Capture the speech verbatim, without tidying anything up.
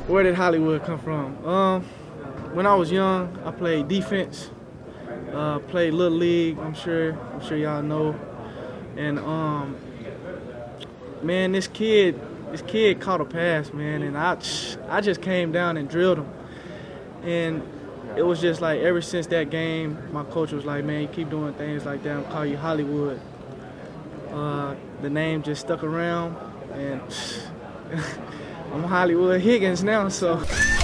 Where did Hollywood come from? Um, when I was young, I played defense. Uh, played Little League. I'm sure. I'm sure y'all know. And um, man, this kid, this kid caught a pass, man, and I, I just came down and drilled him. And it was just like ever since that game, my coach was like, man, you keep doing things like that, I'm gonna call you Hollywood. Uh, the name just stuck around, and I'm Hollywood Higgins now, so.